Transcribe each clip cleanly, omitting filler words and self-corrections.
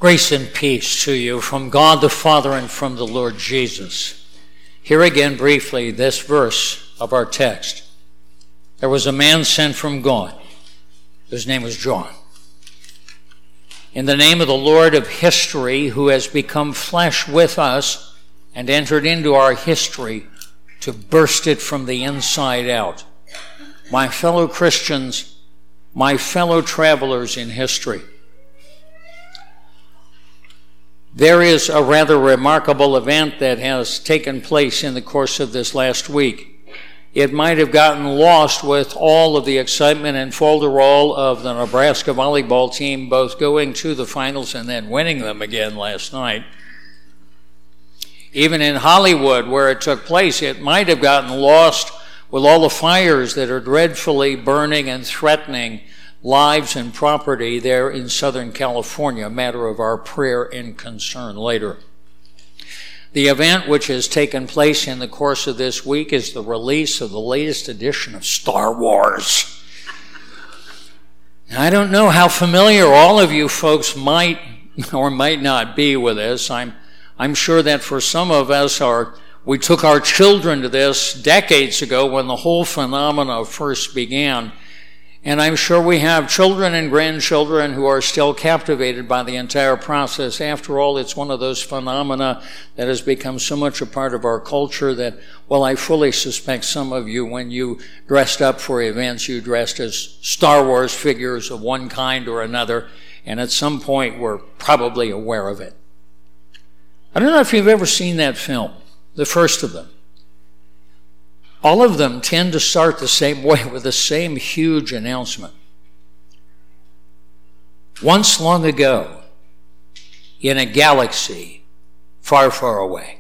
Grace and peace to you from God the Father and from the Lord Jesus. Here again briefly this verse of our text. There was a man sent from God, whose name was John. In the name of the Lord of history, who has become flesh with us and entered into our history to burst it from the inside out. My fellow Christians, my fellow travelers in history, there is a rather remarkable event that has taken place in the course of this last week. It might have gotten lost with all of the excitement and folderol of the Nebraska volleyball team both going to the finals and then winning them again last night. Even in Hollywood, where it took place, it might have gotten lost with all the fires that are dreadfully burning and threatening lives and property there in Southern California, a matter of our prayer and concern later. The event which has taken place in the course of this week is the release of the latest edition of Star Wars. I don't know how familiar all of you folks might or might not be with this. I'm sure that for some of us, we took our children to this decades ago when the whole phenomena first began. And I'm sure we have children and grandchildren who are still captivated by the entire process. After all, it's one of those phenomena that has become so much a part of our culture that, well, I fully suspect some of you, when you dressed up for events, you dressed as Star Wars figures of one kind or another, and at some point were probably aware of it. I don't know if you've ever seen that film, the first of them. All of them tend to start the same way with the same huge announcement. Once long ago, in a galaxy far, far away.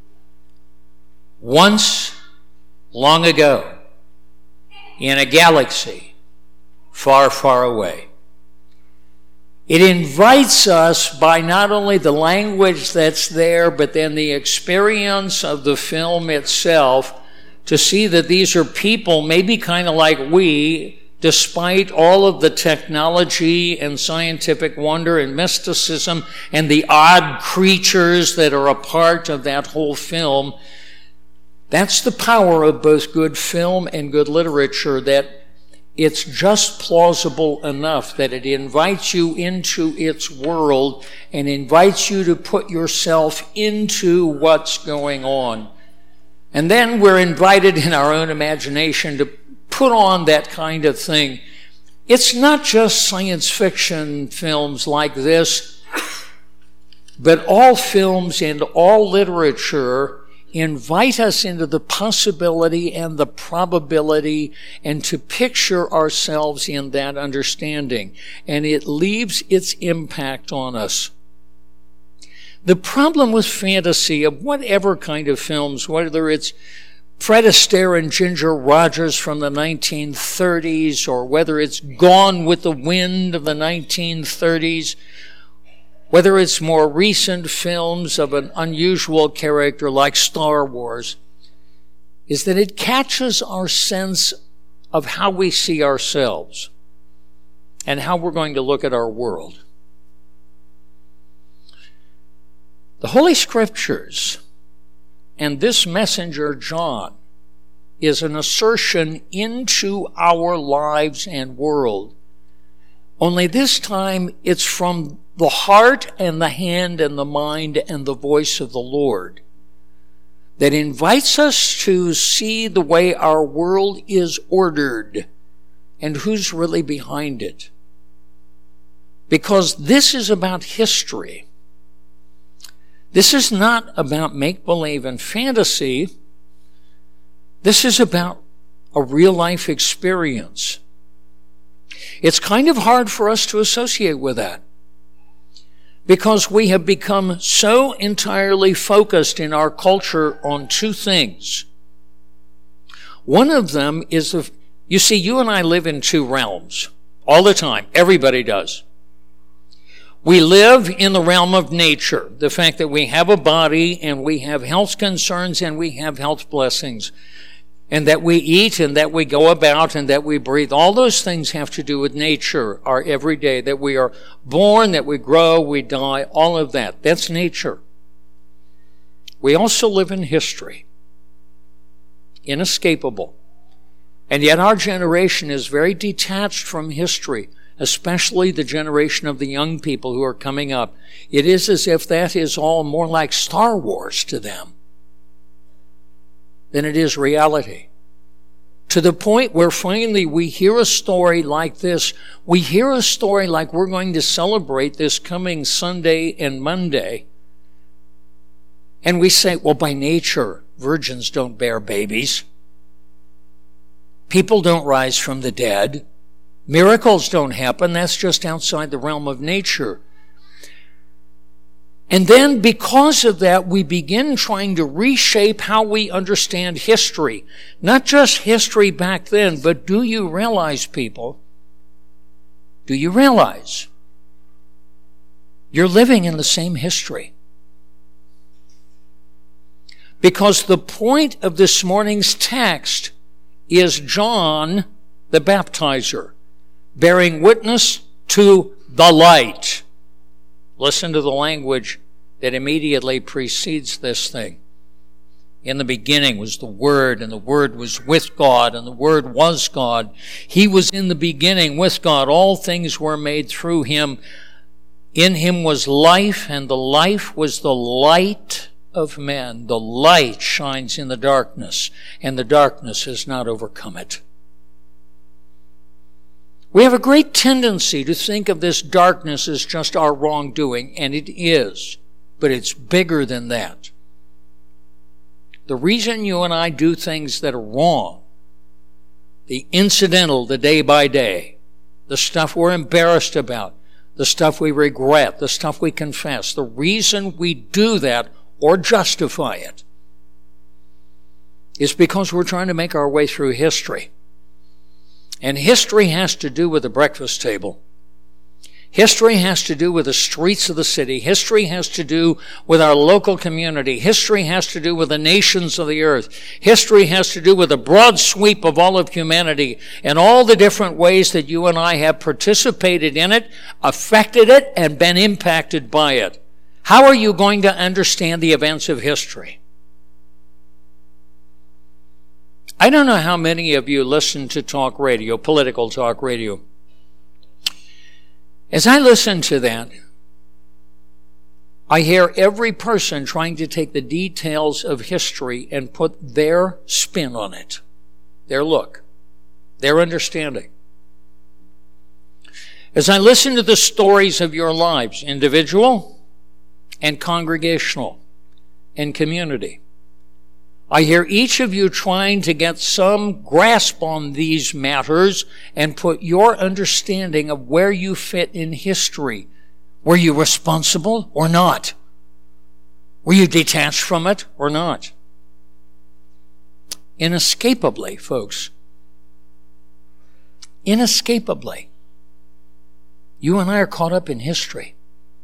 Once long ago, in a galaxy far, far away. It invites us by not only the language that's there, but then the experience of the film itself, to see that these are people maybe kind of like we, despite all of the technology and scientific wonder and mysticism and the odd creatures that are a part of that whole film. That's the power of both good film and good literature, that it's just plausible enough that it invites you into its world and invites you to put yourself into what's going on. And then we're invited in our own imagination to put on that kind of thing. It's not just science fiction films like this, but all films and all literature invite us into the possibility and the probability and to picture ourselves in that understanding. And it leaves its impact on us. The problem with fantasy of whatever kind of films, whether it's Fred Astaire and Ginger Rogers from the 1930s, or whether it's Gone with the Wind of the 1930s, whether it's more recent films of an unusual character like Star Wars, is that it catches our sense of how we see ourselves and how we're going to look at our world. The Holy Scriptures and this messenger, John, is an assertion into our lives and world. Only this time it's from the heart and the hand and the mind and the voice of the Lord that invites us to see the way our world is ordered and who's really behind it. Because this is about history. This is not about make-believe and fantasy. This is about a real-life experience. It's kind of hard for us to associate with that because we have become so entirely focused in our culture on two things. One of them is, you see, you and I live in two realms all the time. Everybody does. We live in the realm of nature, the fact that we have a body and we have health concerns and we have health blessings. and that we eat and that we go about and that we breathe. All those things have to do with nature, our everyday, that we are born, that we grow, we die, all of that. That's nature. We also live in history. Inescapable. And yet our generation is very detached from history, especially the generation of the young people who are coming up. It is as if that is all more like Star Wars to them than it is reality. To the point where finally we hear a story like this. We hear a story like we're going to celebrate this coming Sunday and Monday. And we say, well, by nature, virgins don't bear babies. People don't rise from the dead. Miracles don't happen. That's just outside the realm of nature. And then because of that, we begin trying to reshape how we understand history. Not just history back then, but do you realize, people? Do you realize you're living in the same history? Because the point of this morning's text is John the Baptizer, bearing witness to the light. Listen to the language that immediately precedes this thing. In the beginning was the Word, and the Word was with God, and the Word was God. He was in the beginning with God. All things were made through Him. In Him was life, and the life was the light of men. The light shines in the darkness, and the darkness has not overcome it. We have a great tendency to think of this darkness as just our wrongdoing, and it is, but it's bigger than that. The reason you and I do things that are wrong, the incidental, the day by day, the stuff we're embarrassed about, the stuff we regret, the stuff we confess, the reason we do that or justify it is because we're trying to make our way through history. And history has to do with the breakfast table. History has to do with the streets of the city. History has to do with our local community. History has to do with the nations of the earth. History has to do with the broad sweep of all of humanity and all the different ways that you and I have participated in it, affected it, and been impacted by it. How are you going to understand the events of history? I don't know how many of you listen to talk radio, political talk radio. As I listen to that, I hear every person trying to take the details of history and put their spin on it, their look, their understanding. As I listen to the stories of your lives, individual and congregational and community, I hear each of you trying to get some grasp on these matters and put your understanding of where you fit in history. Were you responsible or not? Were you detached from it or not? Inescapably, folks, inescapably, you and I are caught up in history.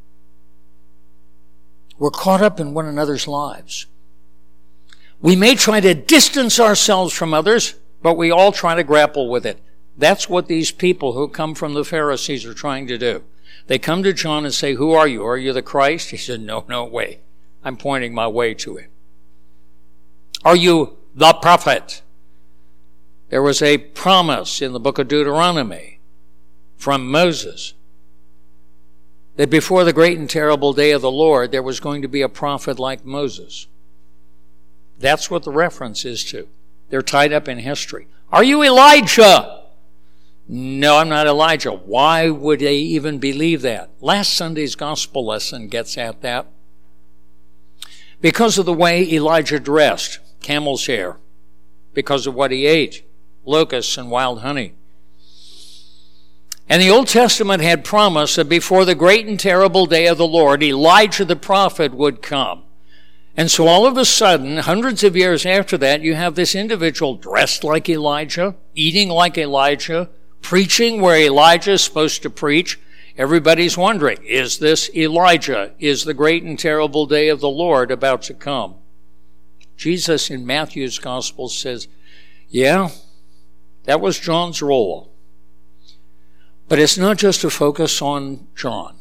We're caught up in one another's lives. We may try to distance ourselves from others, but we all try to grapple with it. That's what these people who come from the Pharisees are trying to do. They come to John and say, "Who are you? Are you the Christ?" He said, No way. I'm pointing my way to him. Are you the prophet? There was a promise in the book of Deuteronomy from Moses that before the great and terrible day of the Lord, there was going to be a prophet like Moses. That's what the reference is to. They're tied up in history. Are you Elijah? No, I'm not Elijah. Why would they even believe that? Last Sunday's gospel lesson gets at that. Because of the way Elijah dressed, camel's hair. Because of what he ate, locusts and wild honey. And the Old Testament had promised that before the great and terrible day of the Lord, Elijah the prophet would come. And so all of a sudden, hundreds of years after that, you have this individual dressed like Elijah, eating like Elijah, preaching where Elijah is supposed to preach. Everybody's wondering, is this Elijah? Is the great and terrible day of the Lord about to come? Jesus in Matthew's gospel says, Yeah, that was John's role. But it's not just a focus on John.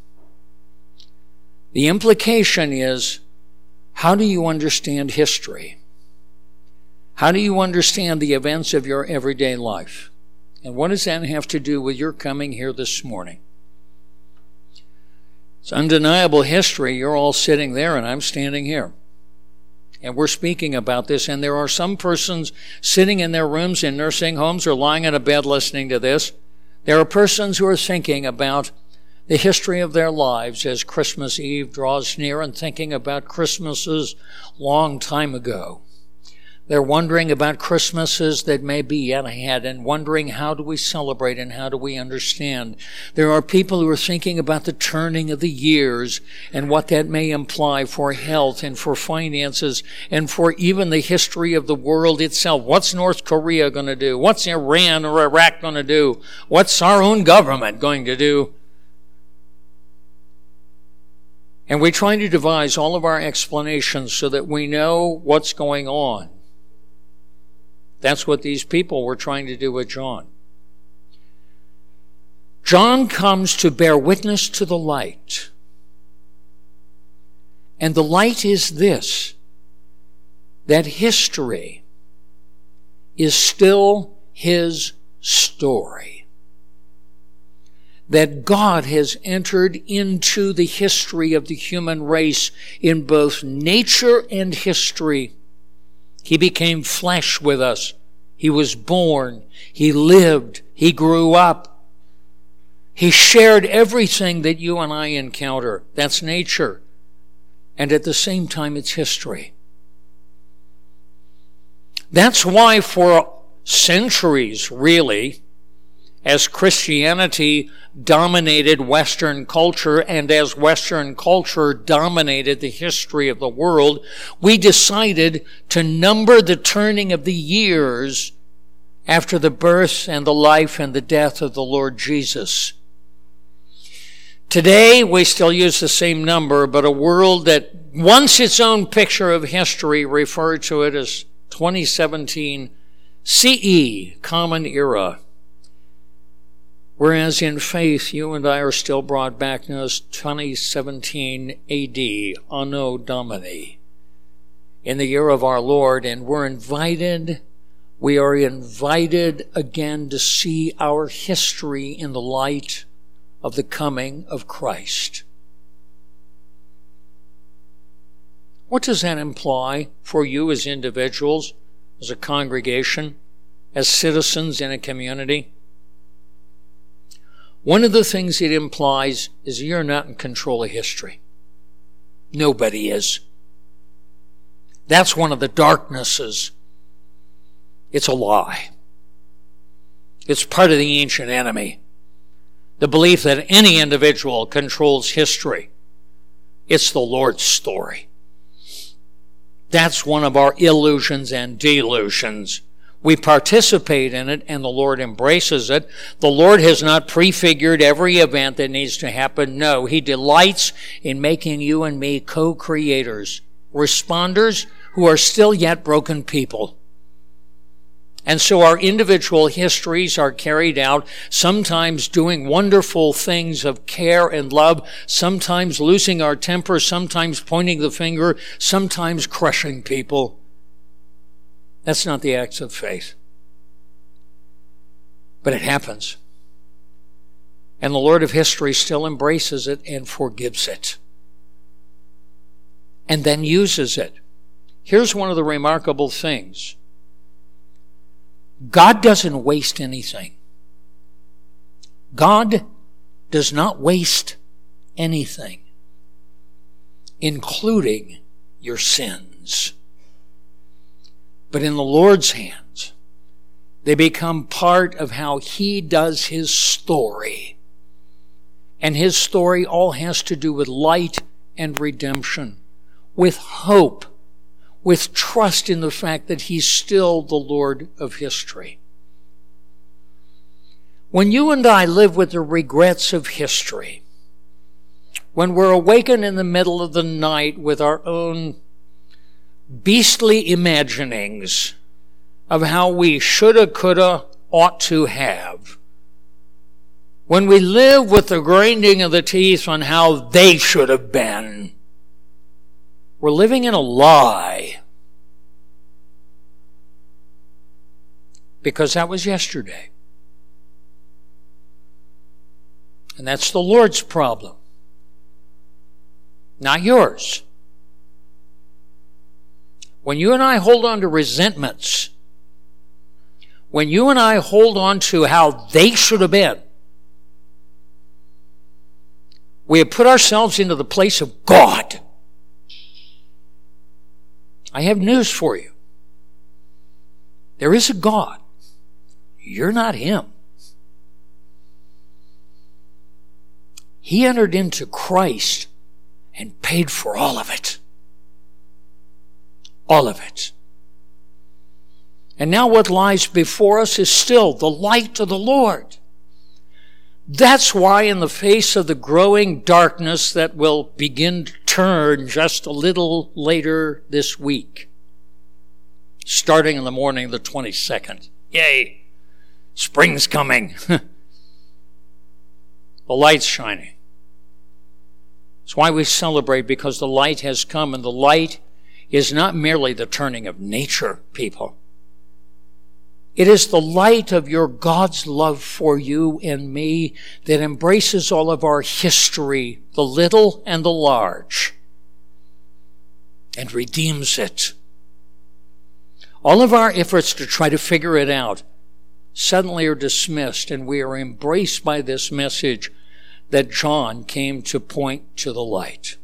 The implication is, how do you understand history? How do you understand the events of your everyday life? And what does that have to do with your coming here this morning? It's undeniable history. You're all sitting there and I'm standing here. And we're speaking about this, and there are some persons sitting in their rooms in nursing homes or lying in a bed listening to this. There are persons who are thinking about the history of their lives as Christmas Eve draws near and thinking about Christmases long time ago. They're wondering about Christmases that may be yet ahead and wondering, how do we celebrate and how do we understand? There are people who are thinking about the turning of the years and what that may imply for health and for finances and for even the history of the world itself. What's North Korea going to do? What's Iran or Iraq going to do? What's our own government going to do? And we try to devise all of our explanations so that we know what's going on. That's what these people were trying to do with John. John comes to bear witness to the light. And the light is this, that history is still his story. That God has entered into the history of the human race in both nature and history. He became flesh with us. He was born. He lived. He grew up. He shared everything that you and I encounter. That's nature. And at the same time, it's history. That's why for centuries, really, as Christianity dominated Western culture and as Western culture dominated the history of the world, we decided to number the turning of the years after the birth and the life and the death of the Lord Jesus. Today, we still use the same number, but a world that wants its own picture of history referred to it as 2017 CE, Common Era. Whereas in faith, you and I are still brought back as 2017 AD, Anno Domini, in the year of our Lord, and we are invited again to see our history in the light of the coming of Christ. What does that imply for you as individuals, as a congregation, as citizens in a community? One of the things it implies is you're not in control of history. Nobody is. That's one of the darknesses. It's a lie. It's part of the ancient enemy. The belief that any individual controls history. It's the Lord's story. That's one of our illusions and delusions. We participate in it, and the Lord embraces it. The Lord has not prefigured every event that needs to happen. No, He delights in making you and me co-creators, responders who are still yet broken people. And so our individual histories are carried out, sometimes doing wonderful things of care and love, sometimes losing our temper, sometimes pointing the finger, sometimes crushing people. That's not the acts of faith. But it happens. And the Lord of history still embraces it and forgives it. And then uses it. Here's one of the remarkable things. God doesn't waste anything. God does not waste anything, including your sins. But in the Lord's hands, they become part of how He does His story. And His story all has to do with light and redemption, with hope, with trust in the fact that He's still the Lord of history. When you and I live with the regrets of history, when we're awakened in the middle of the night with our own beastly imaginings of how we shoulda, coulda, ought to have, when we live with the grinding of the teeth on how they should have been, we're living in a lie. Because that was yesterday. And that's the Lord's problem, not yours. When you and I hold on to resentments, when you and I hold on to how they should have been, we have put ourselves into the place of God. I have news for you. There is a God. You're not Him. He entered into Christ and paid for all of it. All of it. And now what lies before us is still the light of the Lord. That's why in the face of the growing darkness that will begin to turn just a little later this week, starting in the morning of the 22nd. Yay! Spring's coming. The light's shining. That's why we celebrate, because the light has come, and the light is not merely the turning of nature, people. It is the light of your God's love for you and me that embraces all of our history, the little and the large, and redeems it. All of our efforts to try to figure it out suddenly are dismissed, and we are embraced by this message that John came to point to the light.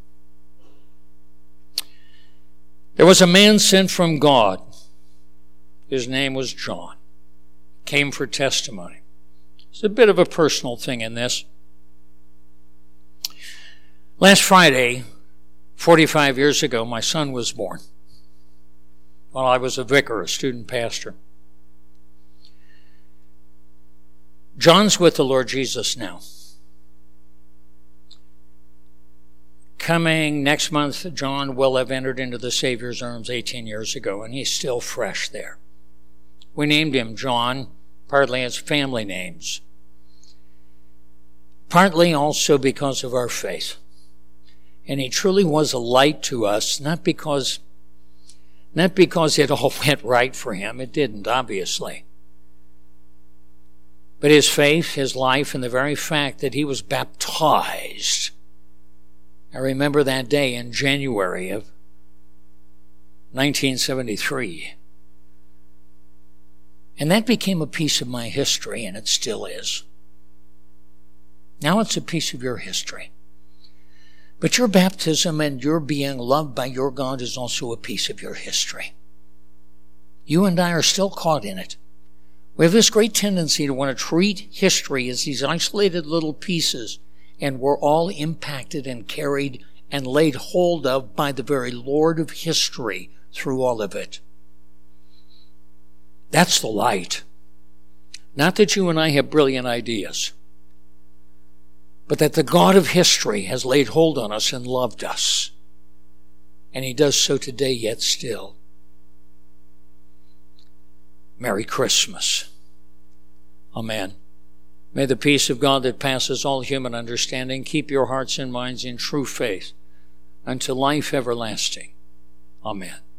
There was a man sent from God. His name was John. Came for testimony. It's a bit of a personal thing in this. Last Friday, 45 years ago, my son was born. While I was a vicar, a student pastor. John's with the Lord Jesus now. Coming next month, John will have entered into the Savior's arms 18 years ago, and he's still fresh there. We named him John, partly as family names, partly also because of our faith. And he truly was a light to us, not because it all went right for him. It didn't, obviously. But his faith, his life, and the very fact that he was baptized. I remember that day in January of 1973. And that became a piece of my history, and it still is. Now it's a piece of your history. But your baptism and your being loved by your God is also a piece of your history. You and I are still caught in it. We have this great tendency to want to treat history as these isolated little pieces, and we're all impacted and carried and laid hold of by the very Lord of history through all of it. That's the light. Not that you and I have brilliant ideas, but that the God of history has laid hold on us and loved us. And He does so today yet still. Merry Christmas. Amen. May the peace of God that passes all human understanding keep your hearts and minds in true faith unto life everlasting. Amen.